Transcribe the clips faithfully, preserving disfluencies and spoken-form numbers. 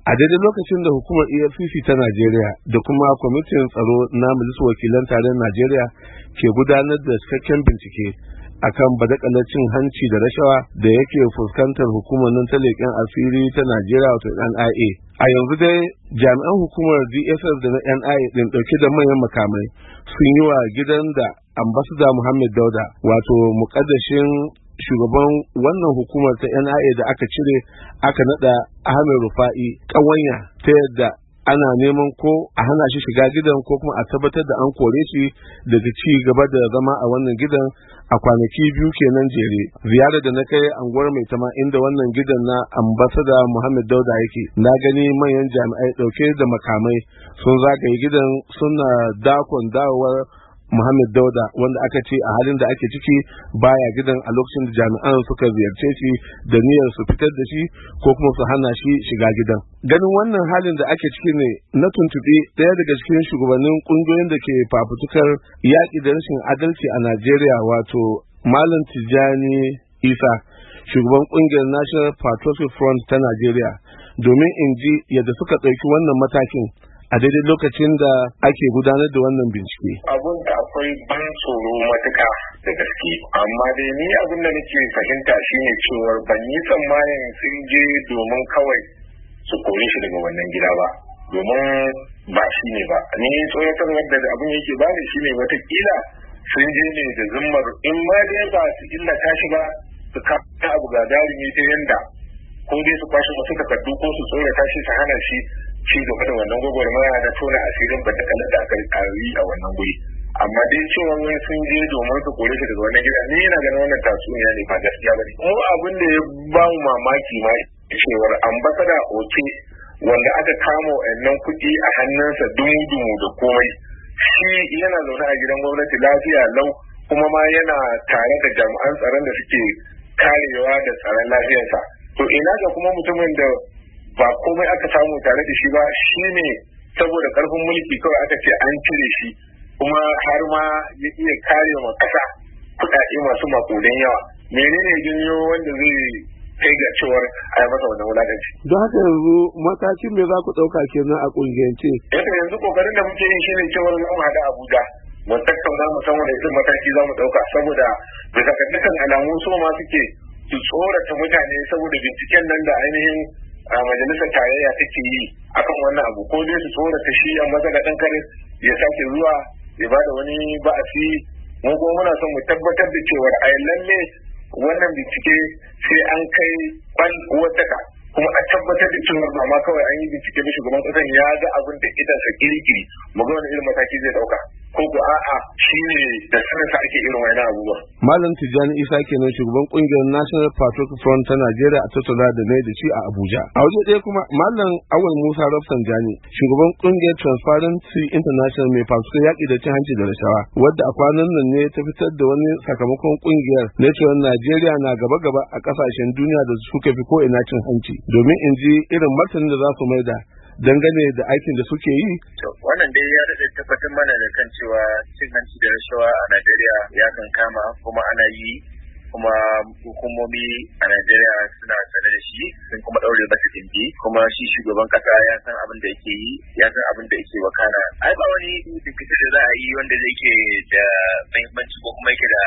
A daidai lokacin da hukumar E F C C ta Najeriya da kuma kwamitin tsaro na Majalisar Wakilan Tarayyar Najeriya ke gudanar da cikakken bincike akan badakalar cin hanci da rashawa da yake fuskantar hukumar nan ta leƙen asiri ta Najeriya wato N I A. A yanzu dai jami'an hukumar D S S da na N I A din dauke da manyan makamai sun yi wa gidan da ambassador Muhammad Dauda wato mukaddashin shugaban wannan hukumar ta N I A da aka cire aka nada Ahmed Rufa'i kawanya ta yadda ana neman ko a hana shi shiga gidan ko kuma a tabbatar da an kore shi daga ci gaba da zama a wannan gidan a kwanaki biyu kenan jere. Ziyarar da na kai anguwar mai tama inda wannan gidan na ambassador Muhammad Dauda yake, na gani manyan jami'ai dauke da makamai sun zagaye gidan suna dakon dawowar Muhammad Dauda wanda aka ce a halin da ake ciki baya gidan a lokacin da jami'an suka ziyarce shi da niyyar su fitar da shi ko kuma su hana shi shiga gidan. Ganin wannan halin da ake ciki ne na tuntuɓi ɗaya daga cikin shugabannin ƙungiyoyin da ke fafutukar yaƙi da rashin adalci a Najeriya wato Malam Tijjani Isa, shugaban ƙungiyar National Patriotic Front ta Najeriya, domin in ji yadda suka ɗauki wannan matakin a daidai lokacin da ake gudanar da wannan bincike. Abun da akwai ban tsoro matuka da gaske, amma dai ni abin da nake fahimta shine cewa ban yi tsammanin sun je domin kawai su kore shi daga wannan gida ba, domin ba shi ne ba. Ni tsoratar wadda abin yake bani shine watakila sun je ne da zimmar in ma dai ba su illata shi ba su kawo abu gagarumi ta yanda ko dai su kwashe wasu takardu ko su tsorata shi su hana shi ci gaba da wannan gwagwarmaya na tona asirin badakalar da aka yi a wannan guri. Amma dai cewa wai sun je domin su kore shi daga wannan gida, ni yana ganin wannan tatsuniya ne, ba gaskiya ba ne. Mu abin da ya ba mu mamaki ma cewar ambasada Oke wanda aka kama wa'annan kuɗi a hannunsa dumu-dumu da komai, shi yana zaune a gidan gwamnati lafiya lau kuma ma yana tare da jami'an tsaron da suke karewa da tsaron lafiyarsa. To ina ga kuma mutumin da ba komai aka samu tare da shi ba, shi ne saboda karfin mulki kawai aka ce an cire shi kuma har ma ya iya kare wa ƙasa kuɗaɗe masu makudan yawa. Menene janyo wanda zai kai ga cewar a yi masa wannan wulaƙanci? Don haka yanzu matakin me za ku ɗauka kenan a ƙungiyance? Yadda yanzu ƙoƙarin da muke yin shi ne cewar za mu haɗa Abuja mu tattauna mu san wani irin mataki za mu ɗauka, saboda bisa ga dukkan alamu su ma suke su tsorata mutane saboda binciken nan da ainihin a majalisar tarayya take yi akan wannan abu, ko dai su tsorata shi a matsalar ɗan kare ya sake zuwa ya bada wani ba'asi. Mu kuma muna son mu tabbatar da cewar a lalle wannan bincike sai an kai kwan wadaka kuma a tabbatar da cewar ba ma kawai an yi bincike da shugaban ƙasar ya ga abin da idansa kirikiri, mu ga wani irin mataki zai ɗauka ko ko a'a shi ne da sanarsa ake irin wani abubuwa. Malam Tijjani Isa kenan shugaban kungiyar National Patriotic Front ta Najeriya a tattauna da ne da shi a Abuja. A waje ɗaya kuma Malam Awal Musa Rafsanjani, shugaban kungiyar Transparency International mai fafutukar yaƙi da cin hanci da rashawa, wadda a kwanan nan ne ta fitar da wani sakamakon kungiyar na cewa Najeriya na gaba-gaba a ƙasashen duniya da suka fi ko ina cin hanci, domin in ji irin martanin da za su maida dangane da aikin da suke yi. Wannan dai ya daɗe tabbatar mana da kan cewa cin hanci da rashawa a Najeriya ya kan kama kuma ana yi, kuma hukumomi a Najeriya suna sane da shi sun kuma ɗaure masa gindi, kuma shi shugaban ƙasa ya san abin da yake yi, ya san abin da yake wakana. Ai ba wani bincike da za a yi wanda zai ke da muhimmanci ko kuma yake da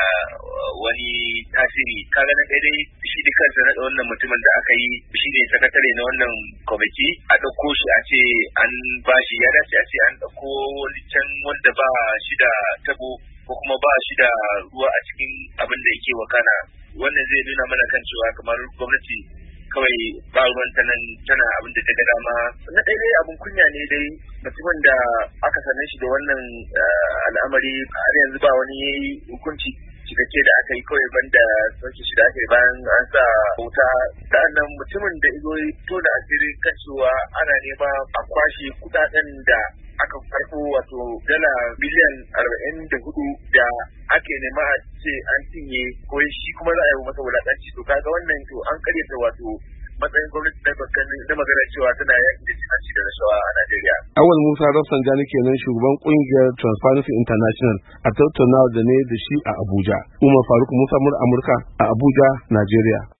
wani tasiri. Kaga na daidai shi da kansa na wannan mutumin da aka yi shi ne sakatare na wannan kwamiti, a ɗauko shi a ce an ba shi, ya dace a ce an ɗauko wani can wanda ba shi da tabo ko kuma ba shi da ruwa a cikin abin da yake wakana. Wannan zai nuna mana kan cewa kamar gwamnati kawai ba ruwan ta nan tana abin da ta ga dama. Na daidai abin kunya ne dai mutumin da aka same shi da wannan al'amari har yanzu ba wani hukunci cikakke da aka yi, kawai banda sauke shi da aka yi bayan an sa wuta. Sa'annan mutumin da izo to da asiri kan cewa ana nema a kwashe kudaden da aka farko wato dala biliyan arba'in da hudu da ake nema a ce an cinye, ko shi kuma za a yi masa wulaƙanci. To kaga wannan to an karyata wato matsayin gwamnati na bakkan da magana cewa tana yaki da cin hanci da rashawa a Najeriya. Awal Musa Rafsanjani kenan shugaban kungiyar Transparency International a tattaunawa da ne da shi a Abuja. Umar Faruk Musa Amurka a Abuja, Najeriya.